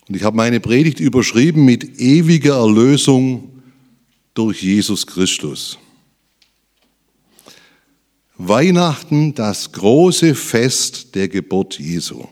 Und ich habe meine Predigt überschrieben mit ewiger Erlösung durch Jesus Christus. Weihnachten, das große Fest der Geburt Jesu.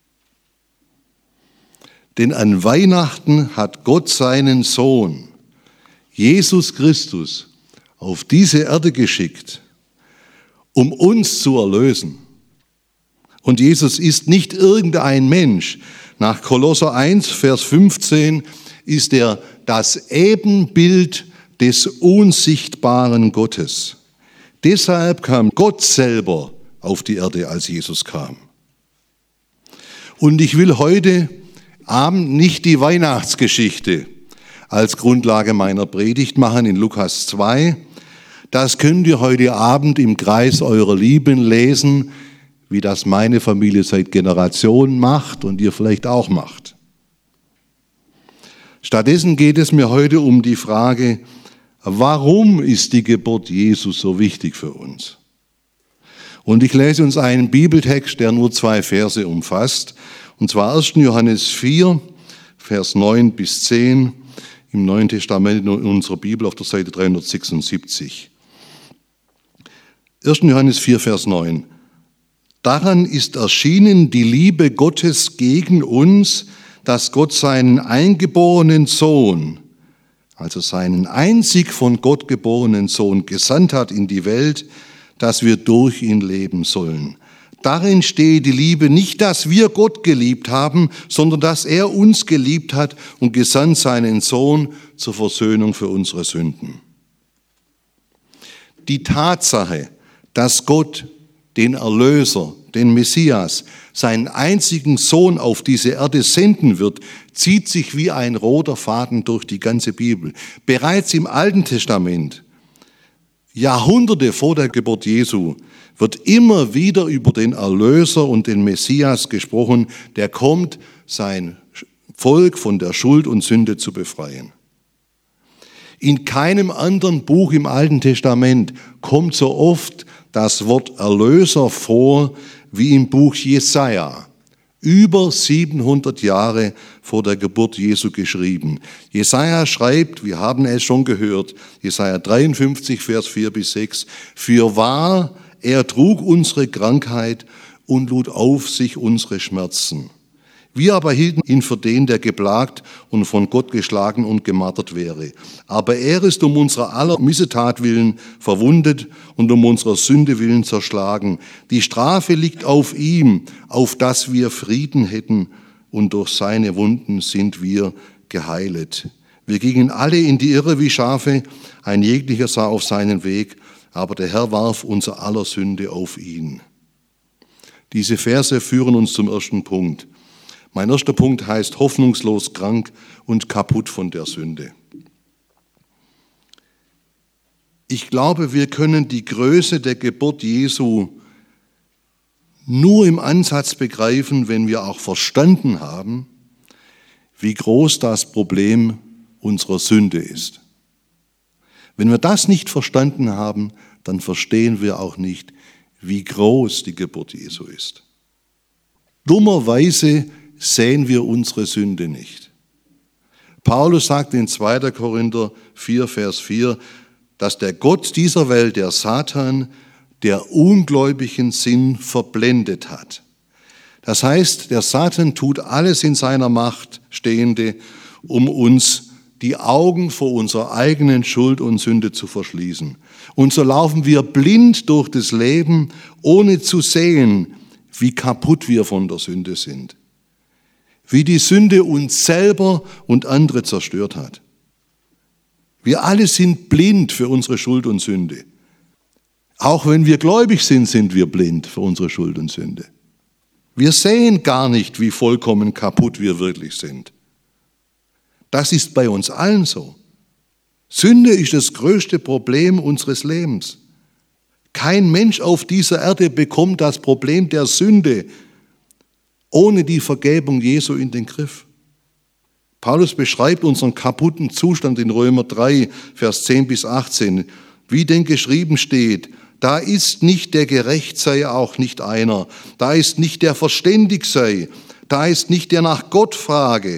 Denn an Weihnachten hat Gott seinen Sohn, Jesus Christus, auf diese Erde geschickt, um uns zu erlösen. Und Jesus ist nicht irgendein Mensch. Nach Kolosser 1, Vers 15 ist er das Ebenbild des unsichtbaren Gottes. Deshalb kam Gott selber auf die Erde, als Jesus kam. Und ich will heute Abend nicht die Weihnachtsgeschichte als Grundlage meiner Predigt machen in Lukas 2. Das könnt ihr heute Abend im Kreis eurer Lieben lesen, wie das meine Familie seit Generationen macht und ihr vielleicht auch macht. Stattdessen geht es mir heute um die Frage, warum ist die Geburt Jesu so wichtig für uns? Und ich lese uns einen Bibeltext, der nur 2 Verse umfasst, und zwar 1. Johannes 4, Vers 9 bis 10 im Neuen Testament in unserer Bibel auf der Seite 376. 1. Johannes 4, Vers 9. Daran ist erschienen die Liebe Gottes gegen uns, dass Gott seinen eingeborenen Sohn, also seinen einzig von Gott geborenen Sohn, gesandt hat in die Welt, dass wir durch ihn leben sollen. Darin steht die Liebe nicht, dass wir Gott geliebt haben, sondern dass er uns geliebt hat und gesandt seinen Sohn zur Versöhnung für unsere Sünden. Die Tatsache, dass Gott den Erlöser, den Messias, seinen einzigen Sohn auf diese Erde senden wird, zieht sich wie ein roter Faden durch die ganze Bibel. Bereits im Alten Testament, Jahrhunderte vor der Geburt Jesu, wird immer wieder über den Erlöser und den Messias gesprochen, der kommt, sein Volk von der Schuld und Sünde zu befreien. In keinem anderen Buch im Alten Testament kommt so oft das Wort Erlöser vor wie im Buch Jesaja. Über 700 Jahre vor der Geburt Jesu geschrieben. Jesaja schreibt, wir haben es schon gehört, Jesaja 53, Vers 4 bis 6, fürwahr, er trug unsere Krankheit und lud auf sich unsere Schmerzen. Wir aber hielten ihn für den, der geplagt und von Gott geschlagen und gemartert wäre. Aber er ist um unserer aller Missetat willen verwundet und um unserer Sünde willen zerschlagen. Die Strafe liegt auf ihm, auf dass wir Frieden hätten, und durch seine Wunden sind wir geheilet. Wir gingen alle in die Irre wie Schafe, ein jeglicher sah auf seinen Weg, aber der Herr warf unser aller Sünde auf ihn. Diese Verse führen uns zum ersten Punkt. Mein erster Punkt heißt hoffnungslos krank und kaputt von der Sünde. Ich glaube, wir können die Größe der Geburt Jesu nur im Ansatz begreifen, wenn wir auch verstanden haben, wie groß das Problem unserer Sünde ist. Wenn wir das nicht verstanden haben, dann verstehen wir auch nicht, wie groß die Geburt Jesu ist. Dummerweise sehen wir unsere Sünde nicht. Paulus sagt in 2. Korinther 4, Vers 4, dass der Gott dieser Welt, der Satan, der ungläubigen Sinn verblendet hat. Das heißt, der Satan tut alles in seiner Macht Stehende, um uns die Augen vor unserer eigenen Schuld und Sünde zu verschließen. Und so laufen wir blind durch das Leben, ohne zu sehen, wie kaputt wir von der Sünde sind. Wie die Sünde uns selber und andere zerstört hat. Wir alle sind blind für unsere Schuld und Sünde. Auch wenn wir gläubig sind, sind wir blind für unsere Schuld und Sünde. Wir sehen gar nicht, wie vollkommen kaputt wir wirklich sind. Das ist bei uns allen so. Sünde ist das größte Problem unseres Lebens. Kein Mensch auf dieser Erde bekommt das Problem der Sünde ohne die Vergebung Jesu in den Griff. Paulus beschreibt unseren kaputten Zustand in Römer 3, Vers 10 bis 18, wie denn geschrieben steht, da ist nicht der gerecht sei, auch nicht einer, da ist nicht der verständig sei, da ist nicht der nach Gott frage,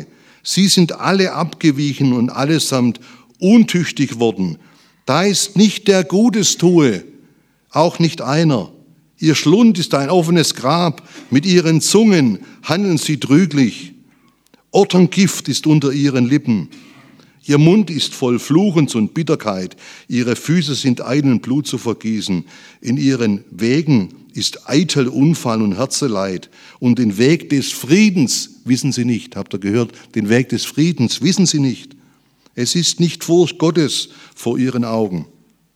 Sie sind alle abgewichen und allesamt untüchtig worden. Da ist nicht der Gutes tue, auch nicht einer. Ihr Schlund ist ein offenes Grab, mit ihren Zungen handeln sie trüglich. Otterngift ist unter ihren Lippen. Ihr Mund ist voll Fluchens und Bitterkeit. Ihre Füße sind eilen, Blut zu vergießen. In ihren Wegen ist eitel Unfall und Herzeleid. Und den Weg des Friedens wissen sie nicht. Habt ihr gehört? Den Weg des Friedens wissen sie nicht. Es ist nicht Furcht Gottes vor ihren Augen.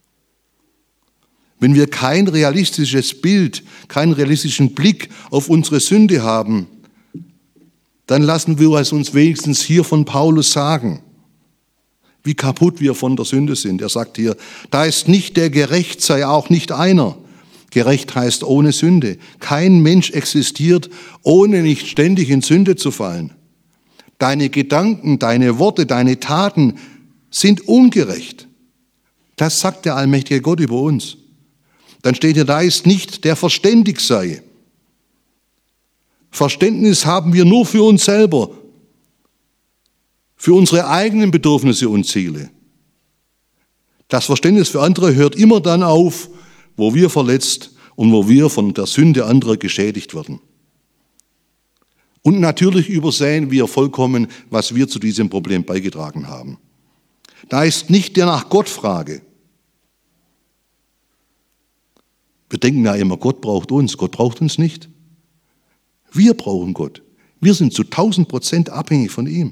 Wenn wir kein realistisches Bild, keinen realistischen Blick auf unsere Sünde haben, dann lassen wir es uns wenigstens hier von Paulus sagen, wie kaputt wir von der Sünde sind. Er sagt hier, da ist nicht der gerecht sei, auch nicht einer. Gerecht heißt ohne Sünde. Kein Mensch existiert, ohne nicht ständig in Sünde zu fallen. Deine Gedanken, deine Worte, deine Taten sind ungerecht. Das sagt der allmächtige Gott über uns. Dann steht hier, da ist nicht der verständig sei. Verständnis haben wir nur für uns selber, für unsere eigenen Bedürfnisse und Ziele. Das Verständnis für andere hört immer dann auf, wo wir verletzt und wo wir von der Sünde anderer geschädigt werden. Und natürlich übersehen wir vollkommen, was wir zu diesem Problem beigetragen haben. Da ist nicht der nach Gott frage. Wir denken ja immer, Gott braucht uns. Gott braucht uns nicht. Wir brauchen Gott. Wir sind zu 1000% abhängig von ihm.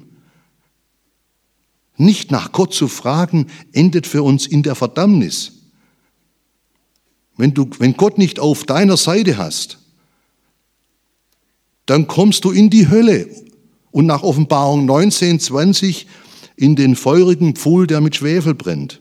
Nicht nach Gott zu fragen, endet für uns in der Verdammnis. Wenn Gott nicht auf deiner Seite hast, dann kommst du in die Hölle und nach Offenbarung 19,20 in den feurigen Pfuhl, der mit Schwefel brennt.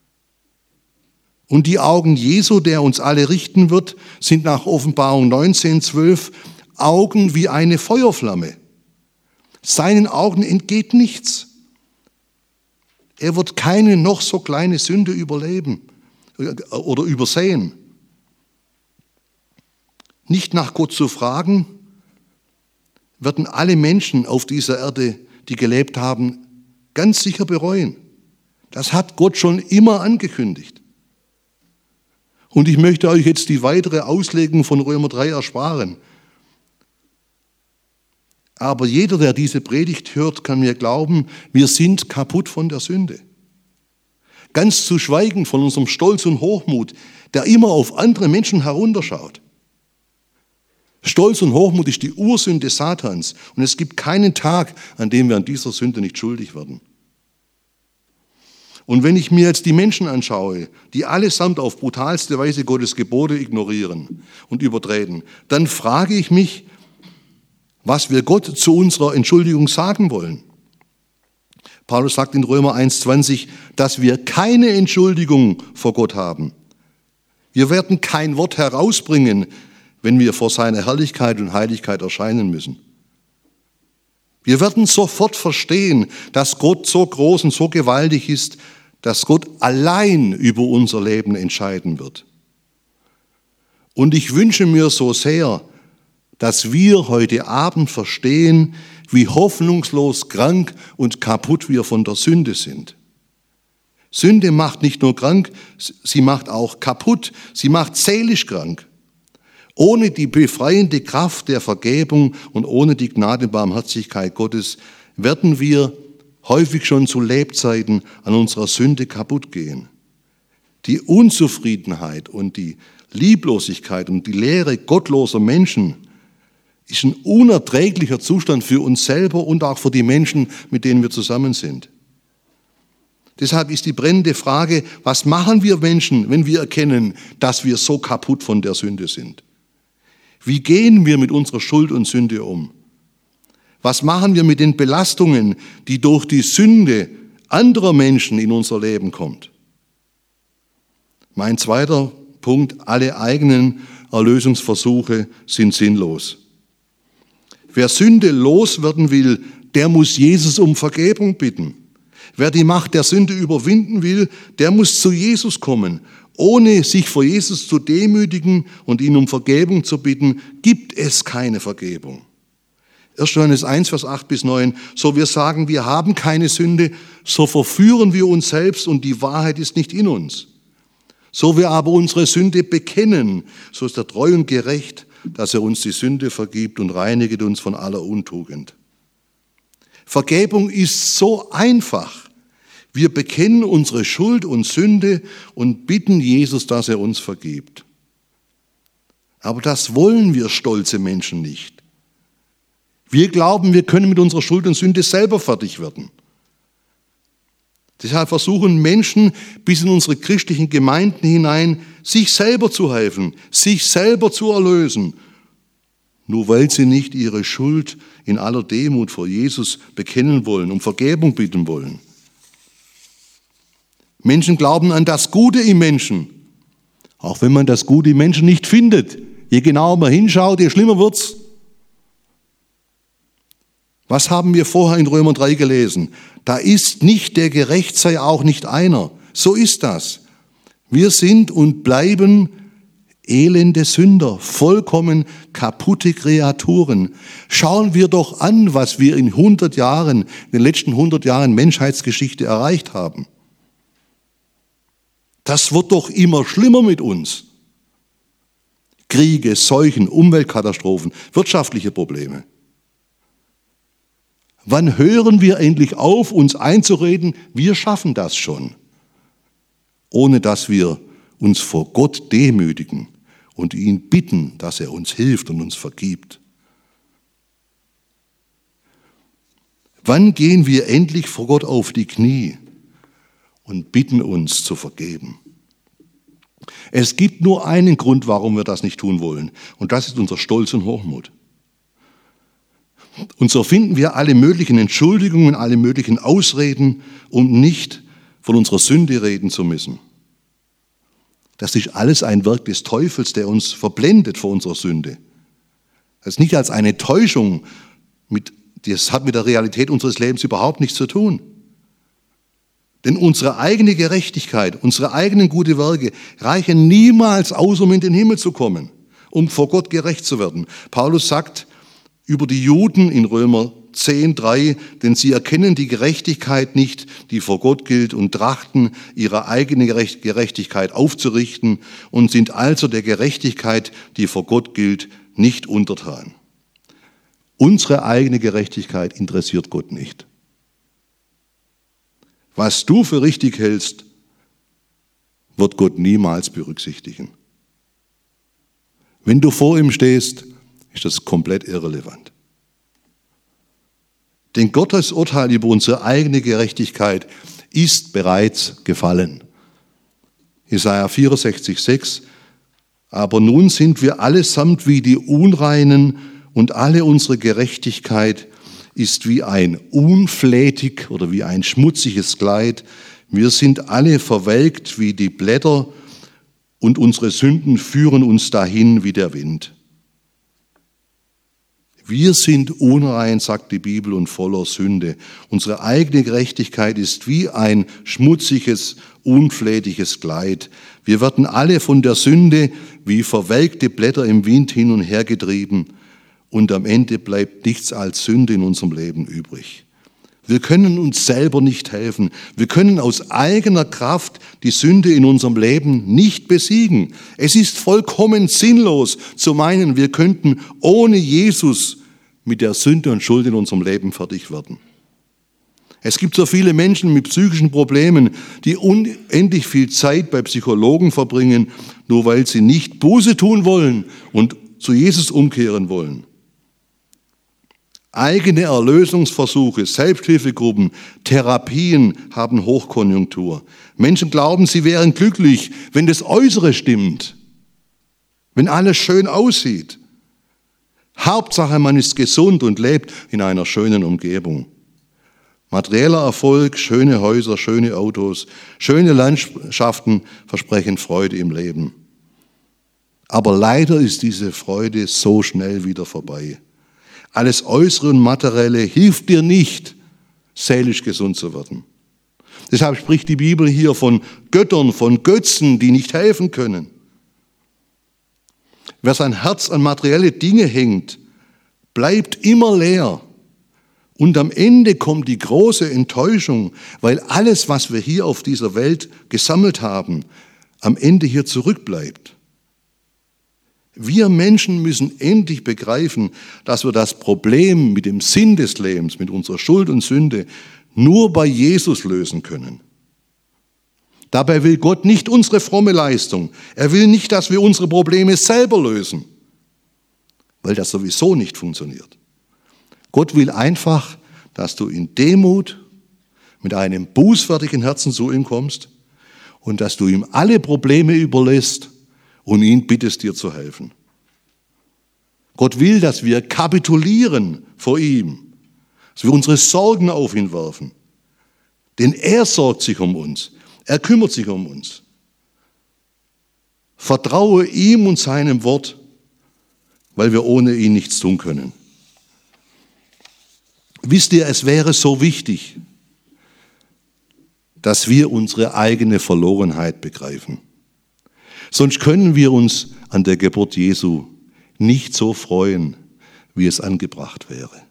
Und die Augen Jesu, der uns alle richten wird, sind nach Offenbarung 19,12 Augen wie eine Feuerflamme. Seinen Augen entgeht nichts. Er wird keine noch so kleine Sünde überleben oder übersehen. Nicht nach Gott zu fragen, werden alle Menschen auf dieser Erde, die gelebt haben, ganz sicher bereuen. Das hat Gott schon immer angekündigt. Und ich möchte euch jetzt die weitere Auslegung von Römer 3 ersparen. Aber jeder, der diese Predigt hört, kann mir glauben, wir sind kaputt von der Sünde. Ganz zu schweigen von unserem Stolz und Hochmut, der immer auf andere Menschen herunterschaut. Stolz und Hochmut ist die Ursünde Satans. Und es gibt keinen Tag, an dem wir an dieser Sünde nicht schuldig werden. Und wenn ich mir jetzt die Menschen anschaue, die allesamt auf brutalste Weise Gottes Gebote ignorieren und übertreten, dann frage ich mich, was wir Gott zu unserer Entschuldigung sagen wollen. Paulus sagt in Römer 1,20, dass wir keine Entschuldigung vor Gott haben. Wir werden kein Wort herausbringen, wenn wir vor seiner Herrlichkeit und Heiligkeit erscheinen müssen. Wir werden sofort verstehen, dass Gott so groß und so gewaltig ist, dass Gott allein über unser Leben entscheiden wird. Und ich wünsche mir so sehr, dass wir heute Abend verstehen, wie hoffnungslos krank und kaputt wir von der Sünde sind. Sünde macht nicht nur krank, sie macht auch kaputt, sie macht seelisch krank. Ohne die befreiende Kraft der Vergebung und ohne die Gnade und Barmherzigkeit Gottes werden wir häufig schon zu Lebzeiten an unserer Sünde kaputt gehen. Die Unzufriedenheit und die Lieblosigkeit und die Leere gottloser Menschen ist ein unerträglicher Zustand für uns selber und auch für die Menschen, mit denen wir zusammen sind. Deshalb ist die brennende Frage, was machen wir Menschen, wenn wir erkennen, dass wir so kaputt von der Sünde sind? Wie gehen wir mit unserer Schuld und Sünde um? Was machen wir mit den Belastungen, die durch die Sünde anderer Menschen in unser Leben kommt? Mein zweiter Punkt, alle eigenen Erlösungsversuche sind sinnlos. Wer Sünde loswerden will, der muss Jesus um Vergebung bitten. Wer die Macht der Sünde überwinden will, der muss zu Jesus kommen. Ohne sich vor Jesus zu demütigen und ihn um Vergebung zu bitten, gibt es keine Vergebung. 1. Johannes 1, Vers 8 bis 9. So wir sagen, wir haben keine Sünde, so verführen wir uns selbst und die Wahrheit ist nicht in uns. So wir aber unsere Sünde bekennen, so ist er treu und gerecht, dass er uns die Sünde vergibt und reinigt uns von aller Untugend. Vergebung ist so einfach. Wir bekennen unsere Schuld und Sünde und bitten Jesus, dass er uns vergibt. Aber das wollen wir stolze Menschen nicht. Wir glauben, wir können mit unserer Schuld und Sünde selber fertig werden. Deshalb versuchen Menschen bis in unsere christlichen Gemeinden hinein, sich selber zu helfen, sich selber zu erlösen, nur weil sie nicht ihre Schuld in aller Demut vor Jesus bekennen wollen, um Vergebung bitten wollen. Menschen glauben an das Gute im Menschen, auch wenn man das Gute im Menschen nicht findet. Je genauer man hinschaut, je schlimmer wird's. Was haben wir vorher in Römer 3 gelesen? Da ist nicht der gerecht sei auch nicht einer. So ist das. Wir sind und bleiben elende Sünder, vollkommen kaputte Kreaturen. Schauen wir doch an, was wir in den letzten 100 Jahren Menschheitsgeschichte erreicht haben. Das wird doch immer schlimmer mit uns. Kriege, Seuchen, Umweltkatastrophen, wirtschaftliche Probleme. Wann hören wir endlich auf, uns einzureden, wir schaffen das schon, ohne dass wir uns vor Gott demütigen und ihn bitten, dass er uns hilft und uns vergibt? Wann gehen wir endlich vor Gott auf die Knie und bitten uns zu vergeben? Es gibt nur einen Grund, warum wir das nicht tun wollen, und das ist unser Stolz und Hochmut. Und so finden wir alle möglichen Entschuldigungen, alle möglichen Ausreden, um nicht von unserer Sünde reden zu müssen. Das ist alles ein Werk des Teufels, der uns verblendet vor unserer Sünde. Das ist nicht als eine Täuschung, das hat mit der Realität unseres Lebens überhaupt nichts zu tun. Denn unsere eigene Gerechtigkeit, unsere eigenen guten Werke reichen niemals aus, um in den Himmel zu kommen, um vor Gott gerecht zu werden. Paulus sagt über die Juden in Römer 10,3, denn sie erkennen die Gerechtigkeit nicht, die vor Gott gilt, und trachten, ihre eigene Gerechtigkeit aufzurichten und sind also der Gerechtigkeit, die vor Gott gilt, nicht untertan. Unsere eigene Gerechtigkeit interessiert Gott nicht. Was du für richtig hältst, wird Gott niemals berücksichtigen. Wenn du vor ihm stehst, ist das komplett irrelevant. Denn Gottes Urteil über unsere eigene Gerechtigkeit ist bereits gefallen. Jesaja 64,6: Aber nun sind wir allesamt wie die Unreinen und alle unsere Gerechtigkeit ist wie ein unflätig oder wie ein schmutziges Kleid. Wir sind alle verwelkt wie die Blätter und unsere Sünden führen uns dahin wie der Wind. Wir sind unrein, sagt die Bibel, und voller Sünde. Unsere eigene Gerechtigkeit ist wie ein schmutziges, unflätiges Kleid. Wir werden alle von der Sünde wie verwelkte Blätter im Wind hin und her getrieben. Und am Ende bleibt nichts als Sünde in unserem Leben übrig. Wir können uns selber nicht helfen. Wir können aus eigener Kraft die Sünde in unserem Leben nicht besiegen. Es ist vollkommen sinnlos zu meinen, wir könnten ohne Jesus mit der Sünde und Schuld in unserem Leben fertig werden. Es gibt so viele Menschen mit psychischen Problemen, die unendlich viel Zeit bei Psychologen verbringen, nur weil sie nicht Buße tun wollen und zu Jesus umkehren wollen. Eigene Erlösungsversuche, Selbsthilfegruppen, Therapien haben Hochkonjunktur. Menschen glauben, sie wären glücklich, wenn das Äußere stimmt, wenn alles schön aussieht. Hauptsache, man ist gesund und lebt in einer schönen Umgebung. Materieller Erfolg, schöne Häuser, schöne Autos, schöne Landschaften versprechen Freude im Leben. Aber leider ist diese Freude so schnell wieder vorbei. Alles Äußere und Materielle hilft dir nicht, seelisch gesund zu werden. Deshalb spricht die Bibel hier von Göttern, von Götzen, die nicht helfen können. Wer sein Herz an materielle Dinge hängt, bleibt immer leer. Und am Ende kommt die große Enttäuschung, weil alles, was wir hier auf dieser Welt gesammelt haben, am Ende hier zurückbleibt. Wir Menschen müssen endlich begreifen, dass wir das Problem mit dem Sinn des Lebens, mit unserer Schuld und Sünde, nur bei Jesus lösen können. Dabei will Gott nicht unsere fromme Leistung. Er will nicht, dass wir unsere Probleme selber lösen, weil das sowieso nicht funktioniert. Gott will einfach, dass du in Demut mit einem bußfertigen Herzen zu ihm kommst und dass du ihm alle Probleme überlässt und ihn bittest, dir zu helfen. Gott will, dass wir kapitulieren vor ihm, dass wir unsere Sorgen auf ihn werfen. Denn er sorgt sich um uns, er kümmert sich um uns. Vertraue ihm und seinem Wort, weil wir ohne ihn nichts tun können. Wisst ihr, es wäre so wichtig, dass wir unsere eigene Verlorenheit begreifen. Sonst können wir uns an der Geburt Jesu nicht so freuen, wie es angebracht wäre.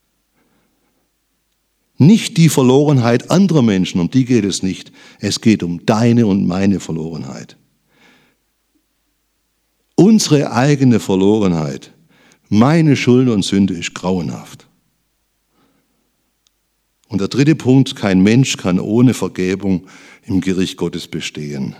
Nicht die Verlorenheit anderer Menschen, um die geht es nicht. Es geht um deine und meine Verlorenheit. Unsere eigene Verlorenheit, meine Schuld und Sünde ist grauenhaft. Und der dritte Punkt, kein Mensch kann ohne Vergebung im Gericht Gottes bestehen.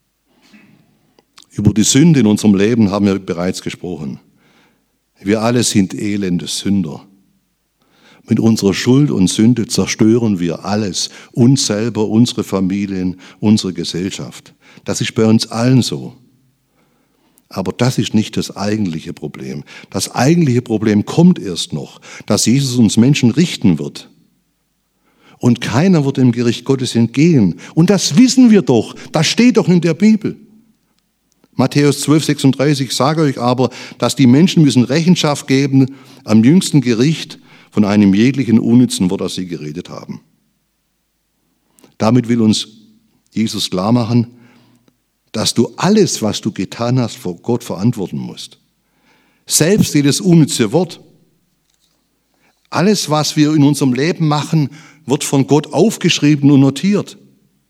Über die Sünde in unserem Leben haben wir bereits gesprochen. Wir alle sind elende Sünder. Mit unserer Schuld und Sünde zerstören wir alles, uns selber, unsere Familien, unsere Gesellschaft. Das ist bei uns allen so. Aber das ist nicht das eigentliche Problem. Das eigentliche Problem kommt erst noch, dass Jesus uns Menschen richten wird. Und keiner wird dem Gericht Gottes entgehen. Und das wissen wir doch. Das steht doch in der Bibel. Matthäus 12,36, ich sage euch aber, dass die Menschen müssen Rechenschaft geben am jüngsten Gericht von einem jeglichen unnützen Wort, das sie geredet haben. Damit will uns Jesus klar machen, dass du alles, was du getan hast, vor Gott verantworten musst. Selbst jedes unnütze Wort. Alles, was wir in unserem Leben machen, wird von Gott aufgeschrieben und notiert.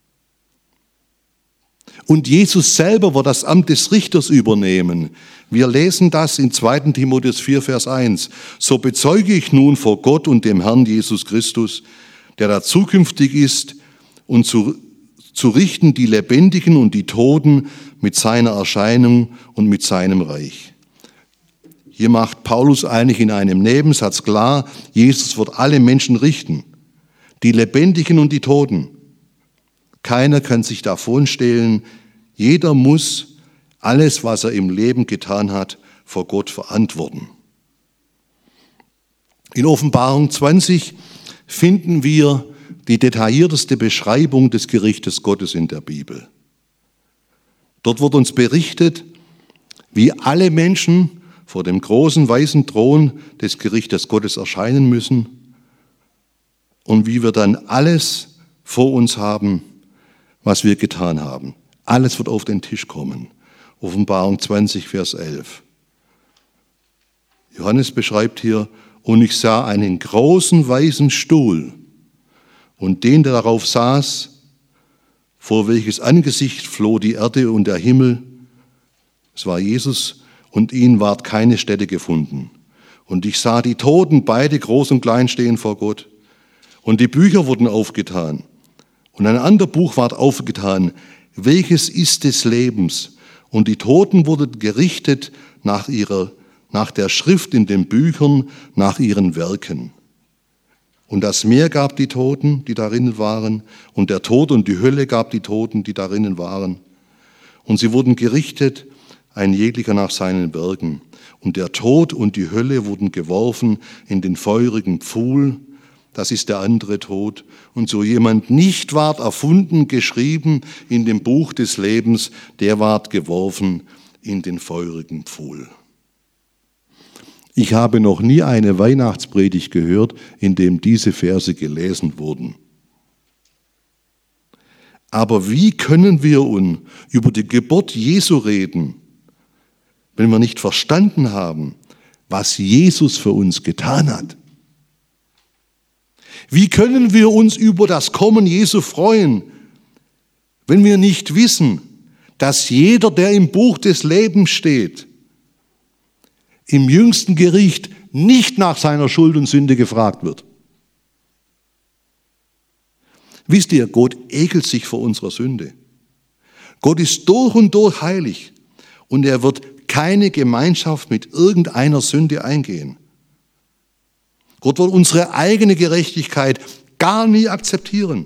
Und Jesus selber wird das Amt des Richters übernehmen. Wir lesen das in 2. Timotheus 4, Vers 1. So bezeuge ich nun vor Gott und dem Herrn Jesus Christus, der da zukünftig ist, und zu richten die Lebendigen und die Toten mit seiner Erscheinung und mit seinem Reich. Hier macht Paulus eigentlich in einem Nebensatz klar, Jesus wird alle Menschen richten. Die Lebendigen und die Toten. Keiner kann sich davon stehlen. Jeder muss alles, was er im Leben getan hat, vor Gott verantworten. In Offenbarung 20 finden wir die detaillierteste Beschreibung des Gerichtes Gottes in der Bibel. Dort wird uns berichtet, wie alle Menschen vor dem großen weißen Thron des Gerichtes Gottes erscheinen müssen und wie wir dann alles vor uns haben, was wir getan haben. Alles wird auf den Tisch kommen. Offenbarung 20, Vers 11. Johannes beschreibt hier, und ich sah einen großen weißen Stuhl und den, der darauf saß, vor welches Angesicht floh die Erde und der Himmel. Es war Jesus, und ihn ward keine Stätte gefunden. Und ich sah die Toten, beide groß und klein, stehen vor Gott. Und die Bücher wurden aufgetan. Und ein anderes Buch ward aufgetan, welches ist des Lebens. Und die Toten wurden gerichtet nach der Schrift in den Büchern, nach ihren Werken. Und das Meer gab die Toten, die darinnen waren, und der Tod und die Hölle gab die Toten, die darinnen waren. Und sie wurden gerichtet, ein jeglicher nach seinen Werken. Und der Tod und die Hölle wurden geworfen in den feurigen Pfuhl. Das ist der andere Tod. Und so jemand nicht ward erfunden, geschrieben in dem Buch des Lebens, der ward geworfen in den feurigen Pfuhl. Ich habe noch nie eine Weihnachtspredigt gehört, in dem diese Verse gelesen wurden. Aber wie können wir über die Geburt Jesu reden, wenn wir nicht verstanden haben, was Jesus für uns getan hat. Wie können wir uns über das Kommen Jesu freuen, wenn wir nicht wissen, dass jeder, der im Buch des Lebens steht, im jüngsten Gericht nicht nach seiner Schuld und Sünde gefragt wird? Wisst ihr, Gott ekelt sich vor unserer Sünde. Gott ist durch und durch heilig und er wird keine Gemeinschaft mit irgendeiner Sünde eingehen. Gott wird unsere eigene Gerechtigkeit gar nie akzeptieren.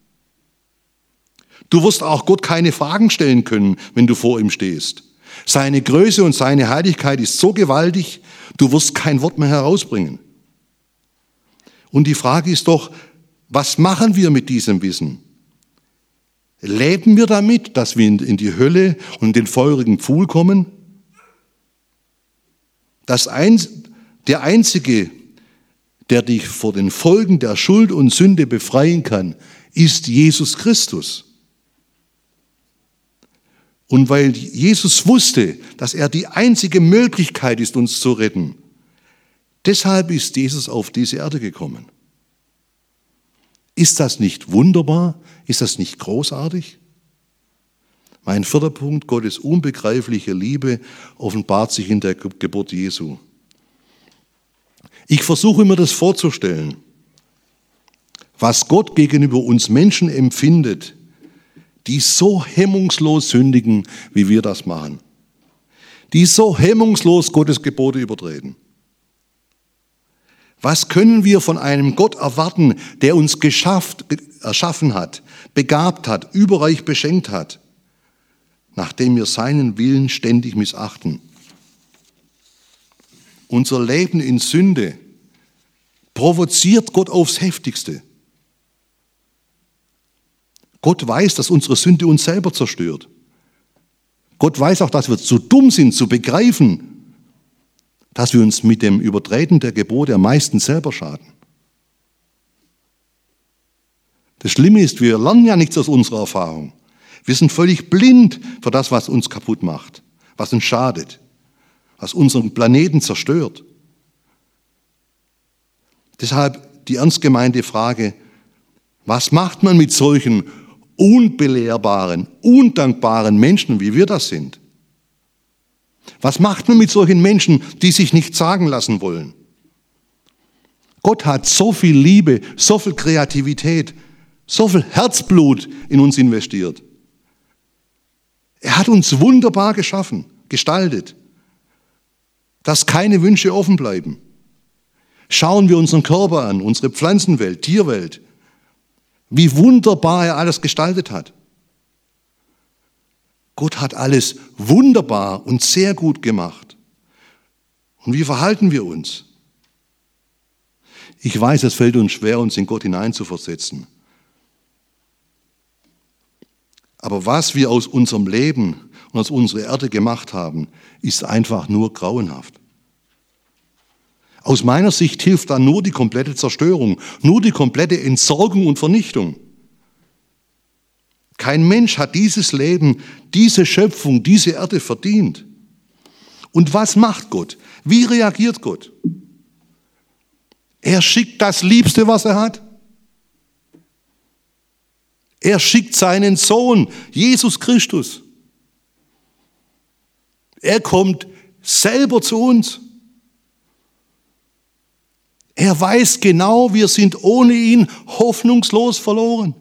Du wirst auch Gott keine Fragen stellen können, wenn du vor ihm stehst. Seine Größe und seine Heiligkeit ist so gewaltig, du wirst kein Wort mehr herausbringen. Und die Frage ist doch, was machen wir mit diesem Wissen? Leben wir damit, dass wir in die Hölle und in den feurigen Pfuhl kommen? Der Einzige, der dich vor den Folgen der Schuld und Sünde befreien kann, ist Jesus Christus. Und weil Jesus wusste, dass er die einzige Möglichkeit ist, uns zu retten, deshalb ist Jesus auf diese Erde gekommen. Ist das nicht wunderbar? Ist das nicht großartig? Mein 4. Punkt, Gottes unbegreifliche Liebe offenbart sich in der Geburt Jesu. Ich versuche mir das vorzustellen, was Gott gegenüber uns Menschen empfindet, die so hemmungslos sündigen, wie wir das machen, die so hemmungslos Gottes Gebote übertreten. Was können wir von einem Gott erwarten, der uns erschaffen hat, begabt hat, überreich beschenkt hat, nachdem wir seinen Willen ständig missachten? Unser Leben in Sünde provoziert Gott aufs Heftigste. Gott weiß, dass unsere Sünde uns selber zerstört. Gott weiß auch, dass wir zu dumm sind, zu begreifen, dass wir uns mit dem Übertreten der Gebote am meisten selber schaden. Das Schlimme ist, wir lernen ja nichts aus unserer Erfahrung. Wir sind völlig blind für das, was uns kaputt macht, was uns schadet, was unseren Planeten zerstört. Deshalb die ernst gemeinte Frage, was macht man mit solchen unbelehrbaren, undankbaren Menschen, wie wir das sind? Was macht man mit solchen Menschen, die sich nichts sagen lassen wollen? Gott hat so viel Liebe, so viel Kreativität, so viel Herzblut in uns investiert. Er hat uns wunderbar geschaffen, gestaltet, dass keine Wünsche offen bleiben. Schauen wir unseren Körper an, unsere Pflanzenwelt, Tierwelt, wie wunderbar er alles gestaltet hat. Gott hat alles wunderbar und sehr gut gemacht. Und wie verhalten wir uns? Ich weiß, es fällt uns schwer, uns in Gott hineinzuversetzen. Aber was wir aus unserem Leben und aus unserer Erde gemacht haben, ist einfach nur grauenhaft. Aus meiner Sicht hilft da nur die komplette Zerstörung, nur die komplette Entsorgung und Vernichtung. Kein Mensch hat dieses Leben, diese Schöpfung, diese Erde verdient. Und was macht Gott? Wie reagiert Gott? Er schickt das Liebste, was er hat. Er schickt seinen Sohn, Jesus Christus. Er kommt selber zu uns. Er weiß genau, wir sind ohne ihn hoffnungslos verloren.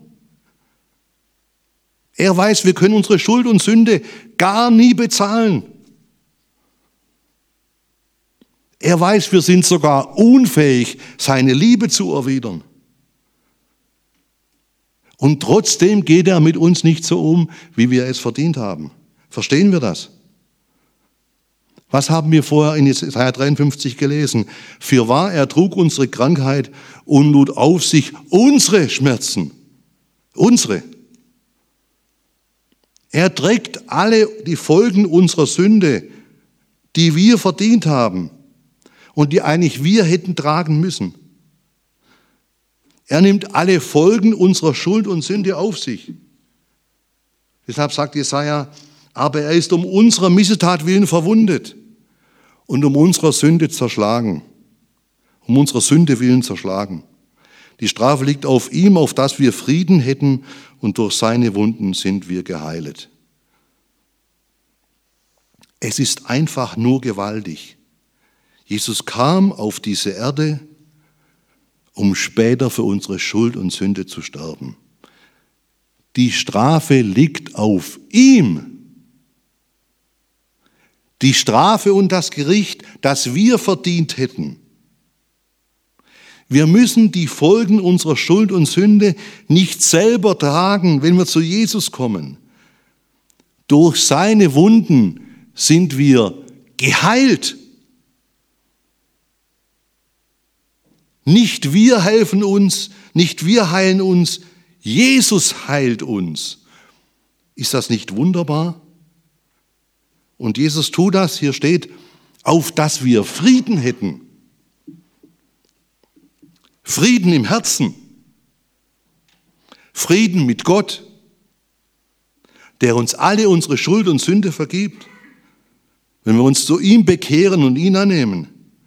Er weiß, wir können unsere Schuld und Sünde gar nie bezahlen. Er weiß, wir sind sogar unfähig, seine Liebe zu erwidern. Und trotzdem geht er mit uns nicht so um, wie wir es verdient haben. Verstehen wir das? Was haben wir vorher in Jesaja 53 gelesen? Fürwahr, er trug unsere Krankheit und lud auf sich unsere Schmerzen. Unsere. Er trägt alle die Folgen unserer Sünde, die wir verdient haben und die eigentlich wir hätten tragen müssen. Er nimmt alle Folgen unserer Schuld und Sünde auf sich. Deshalb sagt Jesaja, aber er ist um unserer Missetat willen verwundet und um unserer Sünde zerschlagen, um unserer Sünde willen zerschlagen. Die Strafe liegt auf ihm, auf dass wir Frieden hätten, und durch seine Wunden sind wir geheilt. Es ist einfach nur gewaltig. Jesus kam auf diese Erde, um später für unsere Schuld und Sünde zu sterben. Die Strafe liegt auf ihm. Die Strafe und das Gericht, das wir verdient hätten. Wir müssen die Folgen unserer Schuld und Sünde nicht selber tragen, wenn wir zu Jesus kommen. Durch seine Wunden sind wir geheilt. Nicht wir helfen uns, nicht wir heilen uns, Jesus heilt uns. Ist das nicht wunderbar? Und Jesus tut das, hier steht, auf dass wir Frieden hätten. Frieden im Herzen. Frieden mit Gott, der uns alle unsere Schuld und Sünde vergibt, wenn wir uns zu ihm bekehren und ihn annehmen.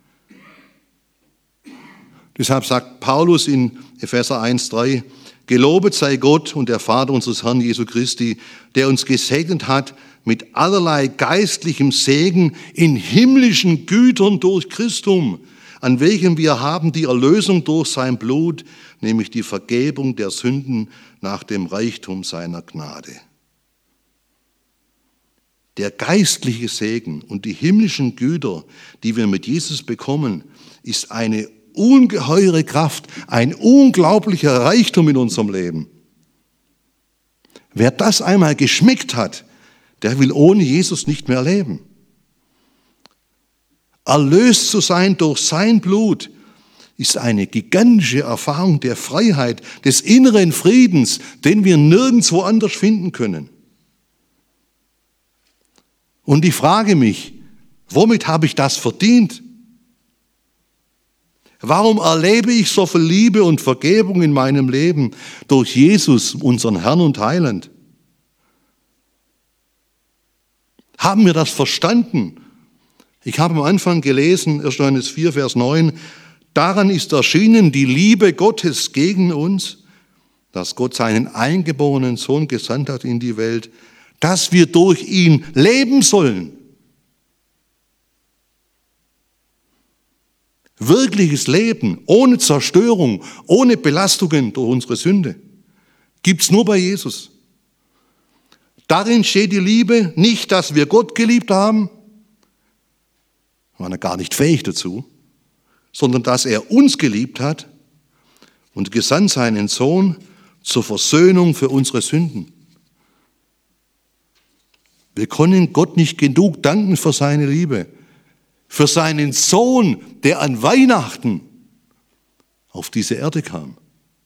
Deshalb sagt Paulus in Epheser 1,3, gelobet sei Gott und der Vater unseres Herrn Jesu Christi, der uns gesegnet hat mit allerlei geistlichem Segen in himmlischen Gütern durch Christum, an welchem wir haben die Erlösung durch sein Blut, nämlich die Vergebung der Sünden nach dem Reichtum seiner Gnade. Der geistliche Segen und die himmlischen Güter, die wir mit Jesus bekommen, ist eine ungeheure Kraft, ein unglaublicher Reichtum in unserem Leben. Wer das einmal geschmeckt hat, der will ohne Jesus nicht mehr leben. Erlöst zu sein durch sein Blut ist eine gigantische Erfahrung der Freiheit, des inneren Friedens, den wir nirgendwo anders finden können. Und ich frage mich, womit habe ich das verdient? Warum erlebe ich so viel Liebe und Vergebung in meinem Leben durch Jesus, unseren Herrn und Heiland? Haben wir das verstanden? Ich habe am Anfang gelesen, 1. Johannes 4, Vers 9, daran ist erschienen die Liebe Gottes gegen uns, dass Gott seinen eingeborenen Sohn gesandt hat in die Welt, dass wir durch ihn leben sollen. Wirkliches Leben, ohne Zerstörung, ohne Belastungen durch unsere Sünde, gibt es nur bei Jesus. Darin steht die Liebe, nicht, dass wir Gott geliebt haben, waren er gar nicht fähig dazu, sondern dass er uns geliebt hat und gesandt seinen Sohn zur Versöhnung für unsere Sünden. Wir können Gott nicht genug danken für seine Liebe, für seinen Sohn, der an Weihnachten auf diese Erde kam.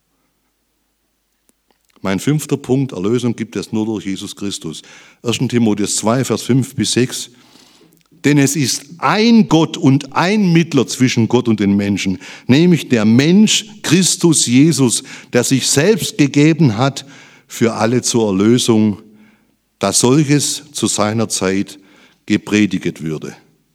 Mein 5. Punkt, Erlösung gibt es nur durch Jesus Christus. 1. Timotheus 2, Vers 5 bis 6. Denn es ist ein Gott und ein Mittler zwischen Gott und den Menschen, nämlich der Mensch Christus Jesus, der sich selbst gegeben hat für alle zur Erlösung, dass solches zu seiner Zeit geprediget würde.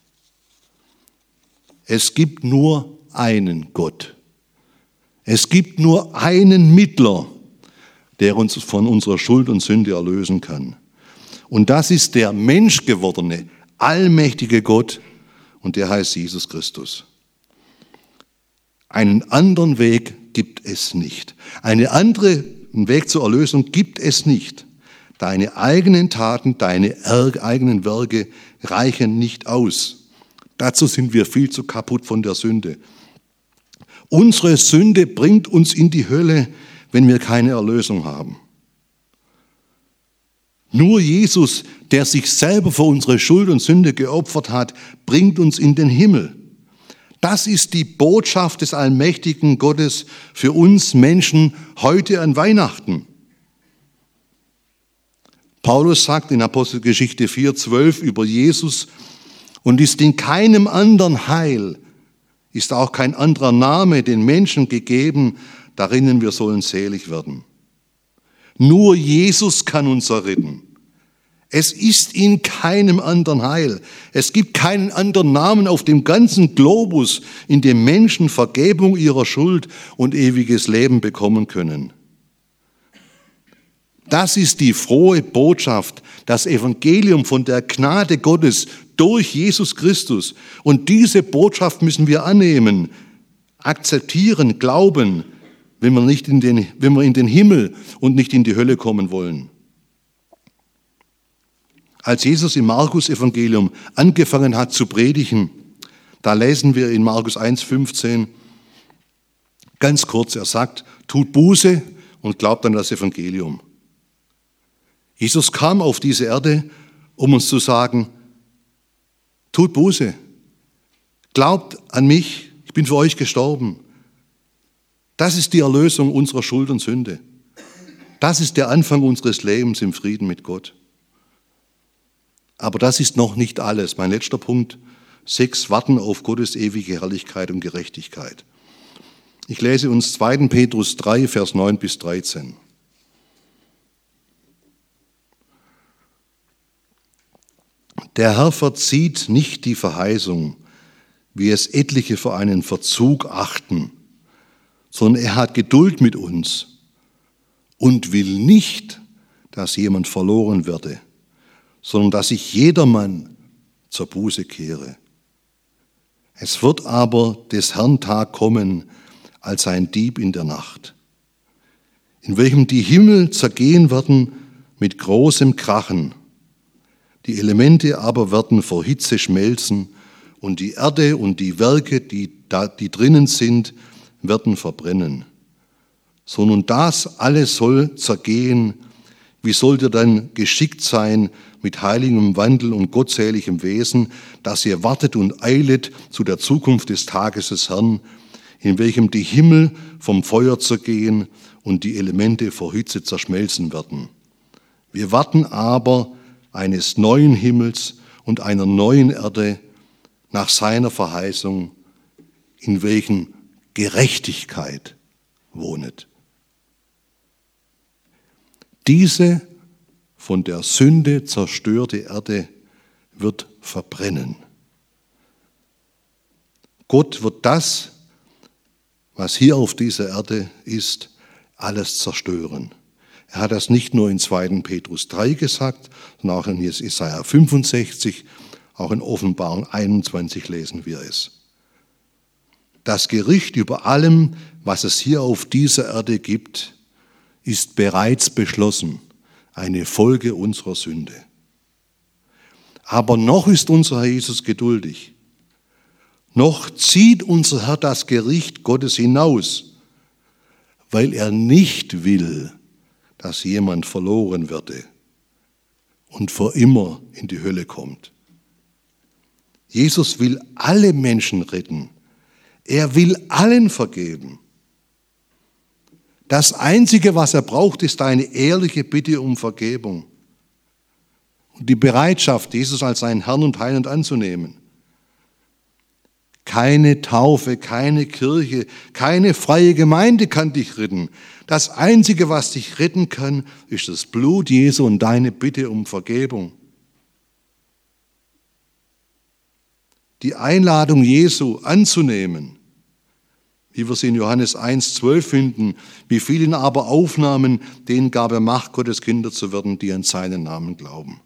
Es gibt nur einen Gott. Es gibt nur einen Mittler, der uns von unserer Schuld und Sünde erlösen kann. Und das ist der menschgewordene, allmächtige Gott, und der heißt Jesus Christus. Einen anderen Weg gibt es nicht. Einen anderen Weg zur Erlösung gibt es nicht. Deine eigenen Taten, deine eigenen Werke reichen nicht aus. Dazu sind wir viel zu kaputt von der Sünde. Unsere Sünde bringt uns in die Hölle, wenn wir keine Erlösung haben. Nur Jesus, der sich selber für unsere Schuld und Sünde geopfert hat, bringt uns in den Himmel. Das ist die Botschaft des allmächtigen Gottes für uns Menschen heute an Weihnachten. Paulus sagt in Apostelgeschichte 4,12 über Jesus, und ist in keinem anderen Heil, ist auch kein anderer Name den Menschen gegeben, darinnen wir sollen selig werden. Nur Jesus kann uns erretten. Es ist in keinem anderen Heil. Es gibt keinen anderen Namen auf dem ganzen Globus, in dem Menschen Vergebung ihrer Schuld und ewiges Leben bekommen können. Das ist die frohe Botschaft, das Evangelium von der Gnade Gottes durch Jesus Christus. Und diese Botschaft müssen wir annehmen, akzeptieren, glauben, wenn wir in den Himmel und nicht in die Hölle kommen wollen. Als Jesus im Markus-Evangelium angefangen hat zu predigen, da lesen wir in Markus 1,15 ganz kurz, er sagt, tut Buße und glaubt an das Evangelium. Jesus kam auf diese Erde, um uns zu sagen, tut Buße, glaubt an mich, ich bin für euch gestorben. Das ist die Erlösung unserer Schuld und Sünde. Das ist der Anfang unseres Lebens im Frieden mit Gott. Aber das ist noch nicht alles. Mein letzter Punkt, 6, warten auf Gottes ewige Herrlichkeit und Gerechtigkeit. Ich lese uns 2. Petrus 3, Vers 9 bis 13. Der Herr verzieht nicht die Verheißung, wie es etliche für einen Verzug achten, sondern er hat Geduld mit uns und will nicht, dass jemand verloren werde, sondern dass sich jedermann zur Buße kehre. Es wird aber des Herrn Tag kommen, als ein Dieb in der Nacht, in welchem die Himmel zergehen werden mit großem Krachen. Die Elemente aber werden vor Hitze schmelzen und die Erde und die Werke, die drinnen sind, werden verbrennen. So nun das alles soll zergehen, wie sollt ihr dann geschickt sein mit heiligem Wandel und gottseligem Wesen, dass ihr wartet und eilet zu der Zukunft des Tages des Herrn, in welchem die Himmel vom Feuer zergehen und die Elemente vor Hitze zerschmelzen werden. Wir warten aber eines neuen Himmels und einer neuen Erde nach seiner Verheißung, in welchen Gerechtigkeit wohnet. Diese von der Sünde zerstörte Erde wird verbrennen. Gott wird das, was hier auf dieser Erde ist, alles zerstören. Er hat das nicht nur in 2. Petrus 3 gesagt, sondern auch in Jesaja 65, auch in Offenbarung 21 lesen wir es. Das Gericht über allem, was es hier auf dieser Erde gibt, ist bereits beschlossen, eine Folge unserer Sünde. Aber noch ist unser Herr Jesus geduldig. Noch zieht unser Herr das Gericht Gottes hinaus, weil er nicht will, dass jemand verloren werde und für immer in die Hölle kommt. Jesus will alle Menschen retten. Er will allen vergeben. Das Einzige, was er braucht, ist eine ehrliche Bitte um Vergebung und die Bereitschaft, Jesus als seinen Herrn und Heiland anzunehmen. Keine Taufe, keine Kirche, keine freie Gemeinde kann dich retten. Das Einzige, was dich retten kann, ist das Blut Jesu und deine Bitte um Vergebung. Die Einladung Jesu anzunehmen, wie wir sie in Johannes 1,12 finden, wie viele ihn aber aufnahmen, denen gab er Macht, Gottes Kinder zu werden, die an seinen Namen glauben.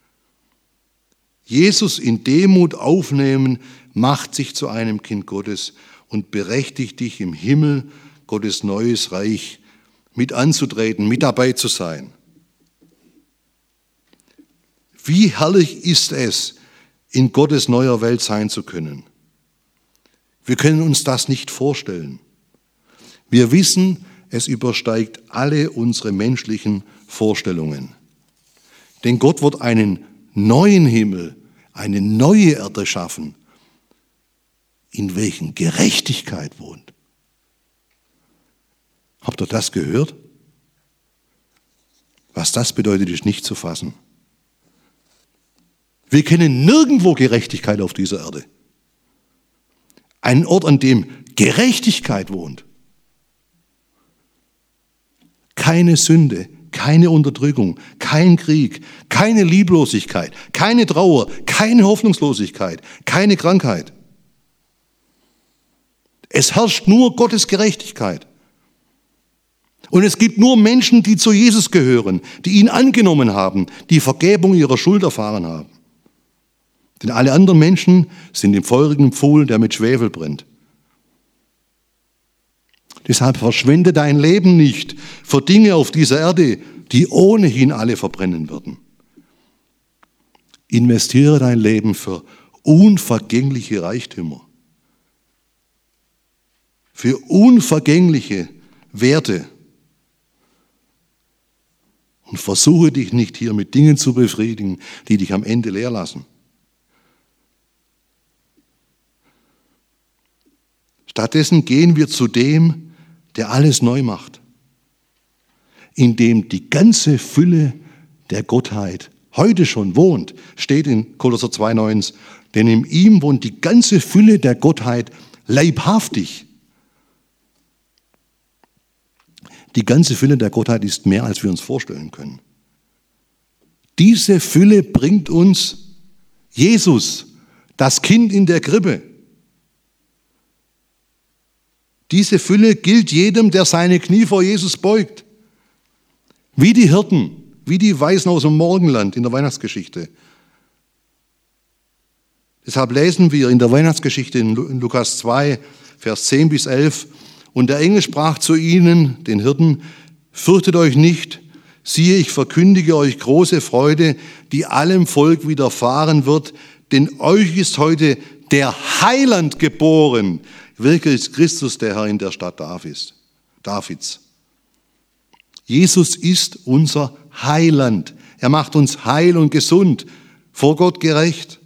Jesus in Demut aufnehmen, macht sich zu einem Kind Gottes und berechtigt dich im Himmel, Gottes neues Reich, mit anzutreten, mit dabei zu sein. Wie herrlich ist es, in Gottes neuer Welt sein zu können. Wir können uns das nicht vorstellen. Wir wissen, es übersteigt alle unsere menschlichen Vorstellungen. Denn Gott wird einen neuen Himmel, eine neue Erde schaffen, in welchen Gerechtigkeit wohnt. Habt ihr das gehört? Was das bedeutet, ist nicht zu fassen. Wir kennen nirgendwo Gerechtigkeit auf dieser Erde. Ein Ort, an dem Gerechtigkeit wohnt. Keine Sünde, keine Unterdrückung, kein Krieg, keine Lieblosigkeit, keine Trauer, keine Hoffnungslosigkeit, keine Krankheit. Es herrscht nur Gottes Gerechtigkeit. Und es gibt nur Menschen, die zu Jesus gehören, die ihn angenommen haben, die Vergebung ihrer Schuld erfahren haben. Denn alle anderen Menschen sind im feurigen Pfuhl, der mit Schwefel brennt. Deshalb verschwende dein Leben nicht für Dinge auf dieser Erde, die ohnehin alle verbrennen würden. Investiere dein Leben für unvergängliche Reichtümer, für unvergängliche Werte. Und versuche dich nicht hier mit Dingen zu befriedigen, die dich am Ende leer lassen. Stattdessen gehen wir zu dem, der alles neu macht, in dem die ganze Fülle der Gottheit heute schon wohnt, steht in Kolosser 2,9, denn in ihm wohnt die ganze Fülle der Gottheit leibhaftig. Die ganze Fülle der Gottheit ist mehr, als wir uns vorstellen können. Diese Fülle bringt uns Jesus, das Kind in der Krippe. Diese Fülle gilt jedem, der seine Knie vor Jesus beugt. Wie die Hirten, wie die Weisen aus dem Morgenland in der Weihnachtsgeschichte. Deshalb lesen wir in der Weihnachtsgeschichte in Lukas 2, Vers 10 bis 11, und der Engel sprach zu ihnen, den Hirten, fürchtet euch nicht, siehe, ich verkündige euch große Freude, die allem Volk widerfahren wird, denn euch ist heute der Heiland geboren. Welcher ist Christus, der Herr in der Stadt Davids? Jesus ist unser Heiland. Er macht uns heil und gesund, vor Gott gerecht.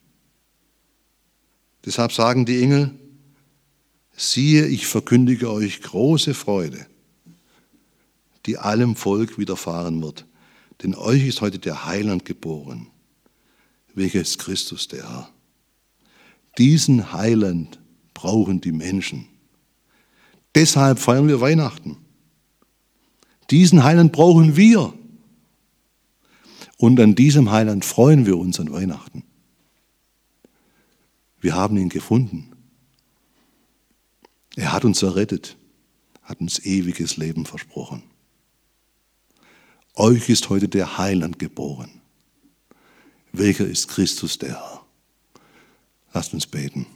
Deshalb sagen die Engel, siehe, ich verkündige euch große Freude, die allem Volk widerfahren wird. Denn euch ist heute der Heiland geboren. Welcher ist Christus, der Herr? Diesen Heiland brauchen die Menschen. Deshalb feiern wir Weihnachten. Diesen Heiland brauchen wir. Und an diesem Heiland freuen wir uns an Weihnachten. Wir haben ihn gefunden. Er hat uns errettet, hat uns ewiges Leben versprochen. Euch ist heute der Heiland geboren. Welcher ist Christus, der Herr? Lasst uns beten.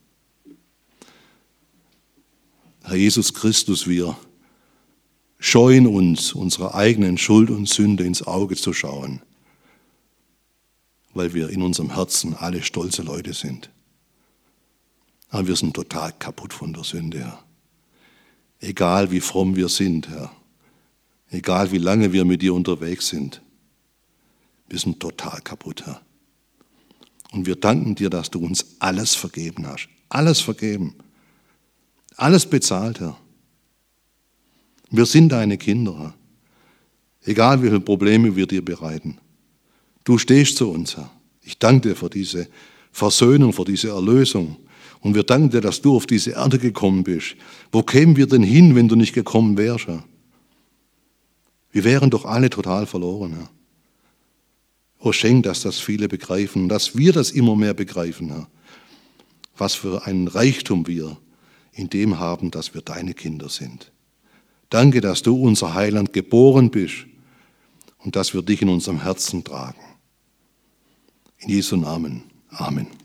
Herr Jesus Christus, wir scheuen uns, unserer eigenen Schuld und Sünde ins Auge zu schauen, weil wir in unserem Herzen alle stolze Leute sind. Aber wir sind total kaputt von der Sünde, Herr. Egal wie fromm wir sind, Herr. Egal wie lange wir mit dir unterwegs sind. Wir sind total kaputt, Herr. Und wir danken dir, dass du uns alles vergeben hast. Alles vergeben. Alles bezahlt, Herr. Wir sind deine Kinder, Herr. Egal wie viele Probleme wir dir bereiten. Du stehst zu uns, Herr. Ich danke dir für diese Versöhnung, für diese Erlösung. Und wir danken dir, dass du auf diese Erde gekommen bist. Wo kämen wir denn hin, wenn du nicht gekommen wärst, Herr? Wir wären doch alle total verloren, Herr. Oh, schenk, dass das viele begreifen, dass wir das immer mehr begreifen, Herr. Was für einen Reichtum wir in dem haben, dass wir deine Kinder sind. Danke, dass du unser Heiland geboren bist und dass wir dich in unserem Herzen tragen. In Jesu Namen. Amen.